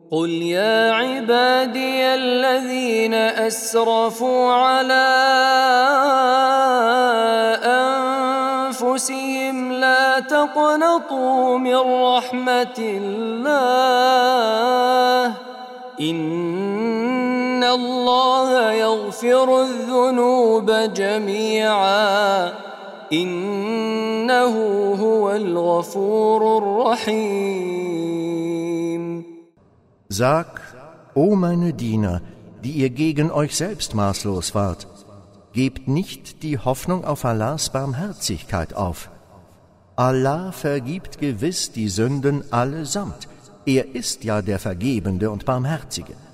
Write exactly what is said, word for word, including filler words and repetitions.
قل يا عبادي الذين أسرفوا على أنفسهم لا تقنطوا من رحمة الله إن الله يغفر الذنوب جميعا إنه هو الغفور الرحيم. Sag, o meine Diener, die ihr gegen euch selbst maßlos wart, gebt nicht die Hoffnung auf Allahs Barmherzigkeit auf. Allah vergibt gewiss die Sünden allesamt. Er ist ja der Vergebende und Barmherzige.